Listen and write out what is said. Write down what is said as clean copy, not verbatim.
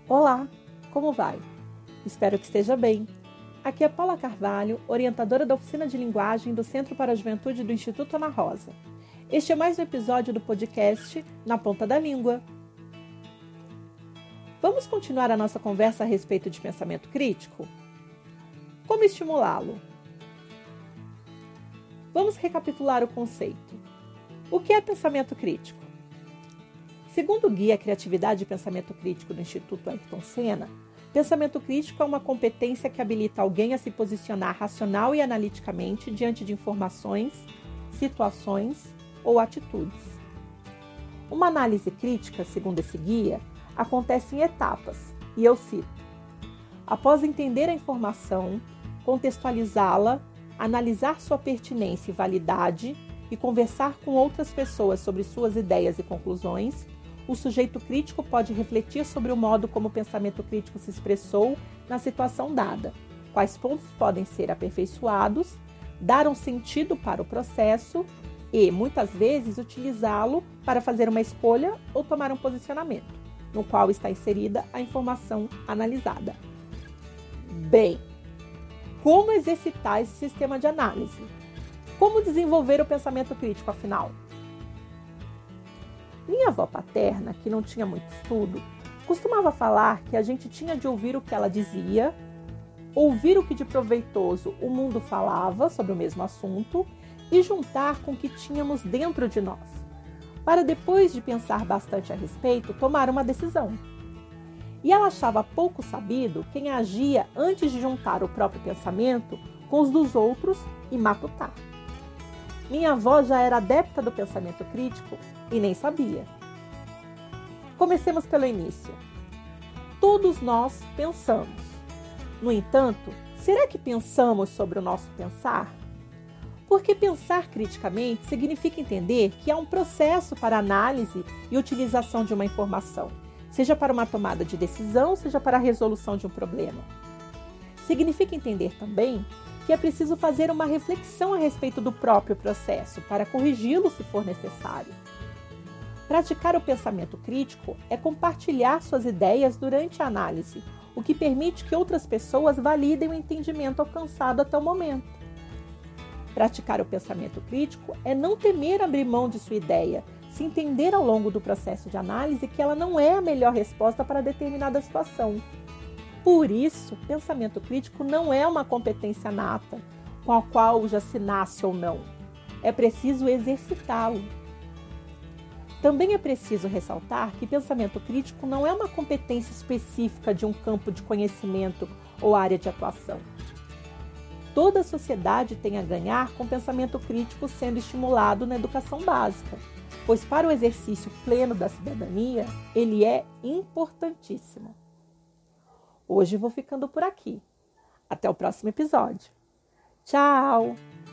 Olá, como vai? Espero que esteja bem. Aqui é Paula Carvalho, orientadora da Oficina de Linguagem do Centro para a Juventude do Instituto Ana Rosa. Este é mais um episódio do podcast Na Ponta da Língua. Vamos continuar a nossa conversa a respeito de pensamento crítico? Como estimulá-lo? Vamos recapitular o conceito. O que é pensamento crítico? Segundo o Guia Criatividade e Pensamento Crítico do Instituto Ayrton Senna, pensamento crítico é uma competência que habilita alguém a se posicionar racional e analiticamente diante de informações, situações ou atitudes. Uma análise crítica, segundo esse guia, acontece em etapas, e eu cito: após entender a informação, contextualizá-la, analisar sua pertinência e validade e conversar com outras pessoas sobre suas ideias e conclusões, o sujeito crítico pode refletir sobre o modo como o pensamento crítico se expressou na situação dada, quais pontos podem ser aperfeiçoados, dar um sentido para o processo e, muitas vezes, utilizá-lo para fazer uma escolha ou tomar um posicionamento, no qual está inserida a informação analisada. Bem, como exercitar esse sistema de análise? Como desenvolver o pensamento crítico, afinal? Minha avó paterna, que não tinha muito estudo, costumava falar que a gente tinha de ouvir o que ela dizia, ouvir o que de proveitoso o mundo falava sobre o mesmo assunto e juntar com o que tínhamos dentro de nós, para depois de pensar bastante a respeito, tomar uma decisão. E ela achava pouco sabido quem agia antes de juntar o próprio pensamento com os dos outros e matutar. Minha avó já era adepta do pensamento crítico e nem sabia. Comecemos pelo início. Todos nós pensamos. No entanto, será que pensamos sobre o nosso pensar? Porque pensar criticamente significa entender que há um processo para análise e utilização de uma informação, seja para uma tomada de decisão, seja para a resolução de um problema. Significa entender também que é preciso fazer uma reflexão a respeito do próprio processo para corrigi-lo se for necessário. Praticar o pensamento crítico é compartilhar suas ideias durante a análise, o que permite que outras pessoas validem o entendimento alcançado até o momento. Praticar o pensamento crítico é não temer abrir mão de sua ideia, se entender ao longo do processo de análise que ela não é a melhor resposta para determinada situação. Por isso, pensamento crítico não é uma competência nata, com a qual já se nasce ou não. É preciso exercitá-lo. Também é preciso ressaltar que pensamento crítico não é uma competência específica de um campo de conhecimento ou área de atuação. Toda a sociedade tem a ganhar com pensamento crítico sendo estimulado na educação básica, pois para o exercício pleno da cidadania, ele é importantíssimo. Hoje vou ficando por aqui. Até o próximo episódio. Tchau!